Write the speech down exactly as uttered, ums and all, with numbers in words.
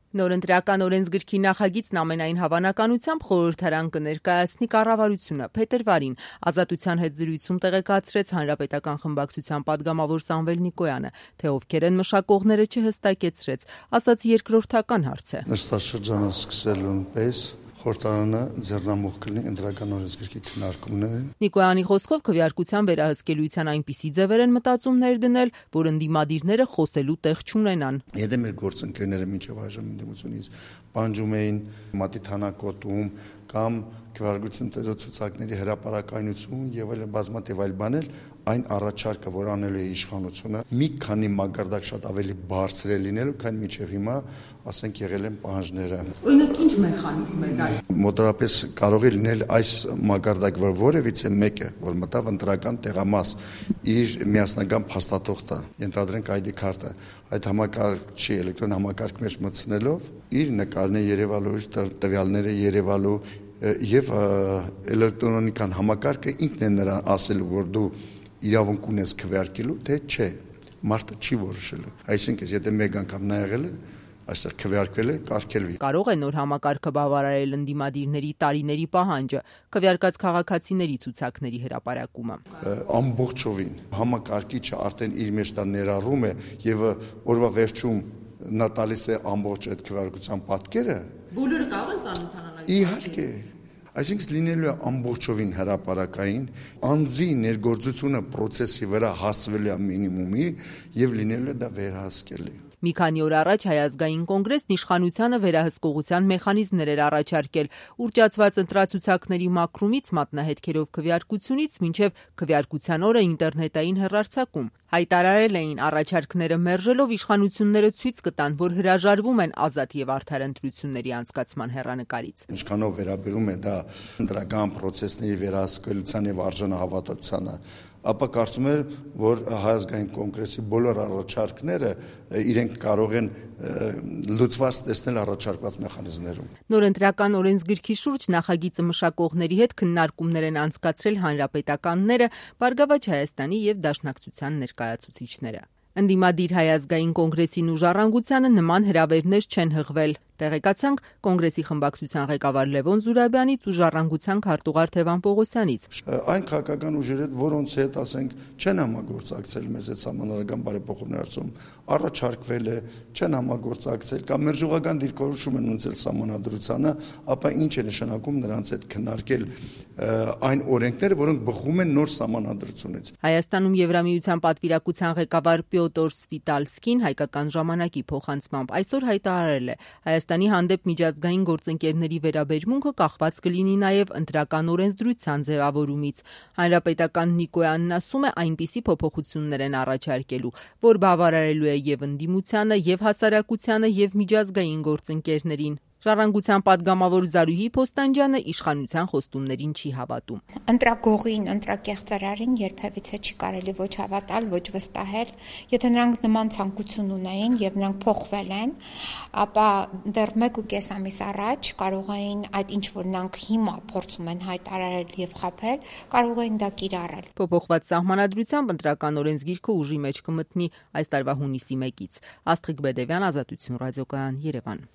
Նոր ընտրական օրենսգրքի նախագիծն ամենայն հավանականությամբ խորհրդարան կներկայացնի կառավարությունը փետրվարին։ Ազատության հետ զրույցում տեղեկացրեց Հանրապետական խմբակցության պատգամավոր Սամվել Նիկոյանը, թե ովքեր են մշակողները չհստակեցրեց, ասաց երկրորդական հարց է։ Նստաշրջանը սկսելուն պես խորհրդարանը ձեռնամուխ կլինի ընտրական օրենսգրքի քննարկումներին։ Նիկոյանի խոսքով քվեարկության վերահսկելիության այնպիսի ձևեր են մտածումներ դնել, որ ընդդիմադիրները խոսելու տեղ չունենան։ Եթե մեր գործընկերները մինչև այժմ ընդդիմությունից պանջում էին մատիթանակոտում կամ քվեարկություն ցուցակների հրապարակայնություն եւ այլ բազմաթիվ այլ բաներ, այն առաջարկը, որ անելու է իշխանությունը, մի քանի մակարդակ շատ ավելի բարձր է լինելու, քան մինչև հիմա, ասենք, եղել են պահանջները։ Օրինակ, ինչ մեխանիզմ է դա։ Մոտավորապես կարող է լինել այս մակարդակ, որ որևիցե մեկը, որ մտավ ընտրական տեղամաս, իր միասնական փաստաթուղթ տա, ենթադրենք այ դի քարտը, այդ համակարգչի էլեկտրոն համակարգ մեջ մտցնելով, իր նկարն է երևալու, իր տվյալները երևալու եւ էլեկտրոնիկան համակարգը ինքն է նրան ասելու, որ դու իրավունք ունես քվեարկելու, թե չէ, մարդը չի որոշելու։ Այսինքն, եթե մեկ անգամ նա եղել է, այստեղ քվեարկվել է, կարգելվի։ Կարող է նոր համակարգը բավարարել ընդդիմադիրների տարիների պահանջը, քվեարկած քաղաքացիների ցուցակների հրապարակումը։ Ամբողջովին համակարգիչը արդեն իր մեջ դա ներառում է եւ օրվա վերջում նա տալիս է ամբողջ այդ քվեարկության պատկերը։ Բոլորը կարող են ծանոթանալ։ Իհարկե։ Այսինքն լինելու է ամբողջովին հրապարակային, անձի ներգործությունը process-ի վրա հասցվելու է մինիմումի եւ լինելու է դա վերահսկելի։ Մի քանի օր առաջ Հայ ազգային կոնգրեսն իշխանությանը վերահսկողության մեխանիզմներ էր առաջարկել, ուռճացված ընտրացուցակների մաքրումից մատնահետքերով քվեարկությունից մինչև քվեարկության օրը ինտերնետային հեռարձակում։ Հայտարարել էին առաջարկները մերժելով իշխանությունները ցույց կտան, որ հրաժարվում են ազատ եւ արդար ընտրությունների անցկացման հեռանկարից։ Ինչքանով վերաբերում է դա ընտրական process-ների վերահսկելիության եւ արժանահավատությանը, ապա կարծում եմ, որ Հայ ազգային կոնգրեսի բոլոր առաջարկները իրենք կարող են լուծված տեսնել առաջարկված մեխանիզմներում։ Նոր ընտրական օրենսգրքի շուրջ նախագիծը մշակողների հետ քննարկումներ են անցկացրել հանրապետականները, Բարգավաճ Հայաստանի եւ Դաշնակցության ներկայացուցիչները։ Ընդդիմադիր Հայ ազգային կոնգրեսին ու Ժառանգությանը նման հրավերներ չեն հղվել։ Տեղեկացանք կոնգրեսի խմբակցության ղեկավար Լևոն Զուրաբյանից ու Ժառանգության քարտուղար Թևան Պողոսյանից։ Այն քաղաքական ուժերը, որոնց հետ, ասենք, չեն համագործակցել մեզ այդ սահմանադրական բարեփոխումների հարցում, առաջարկվել է, չեն համագործակցել կամ մերժողական դիրքորոշում են ունեցել սահմանադրությանը, ապա ինչ է նշանակում նրանց հետ քննարկել այն օրենքները, որոնք բխում են նոր սահմանադրությունից։ Հայաստանում Եվրամիության պատվիրակության ղեկավար Պյոտր Սվիտալսկին հայկական ժամանակի փոխանցմամբ այսօր հայտարարել է, Հայաստանի հանդեպ միջազգային գործընկերների վերաբերմունքը կախված կլինի նաև ընտրական օրենսդրության ձևավորումից։ Հանրապետական Նիկոյանն ասում է, այնպիսի փոփոխություններ են առաջարկելու, որ բավարարելու է եւ ընդդիմությանը, եւ հասարակությանը, եւ միջազգային գործընկերներին։ Ժառանգության պատգամավոր Զարուհի Փոստանջյանը իշխանության խոստումներին չի հավատում։ Ընտրագողին, ընտրակեղծարարին երբևիցե չի կարելի ոչ հավատալ, ոչ վստահել։ Եթե նրանք նման ցանկություն ունեին եւ նրանք փոխվել են, ապա դեռ մեկ ու կես ամիս առաջ կարող էին այդ ինչ որ նրանք հիմա փորձում են հայտարարել եւ խաբել, կարող էին դա կիրառել։ Փոփոխված սահմանադրությամբ ընտրական օրենսգիրքը ուժի մեջ կմտնի այս տարվա հունիսի մեկից։ Աստղիկ Բեդևյան, Ազատություն ռադիոկայան, Երևան։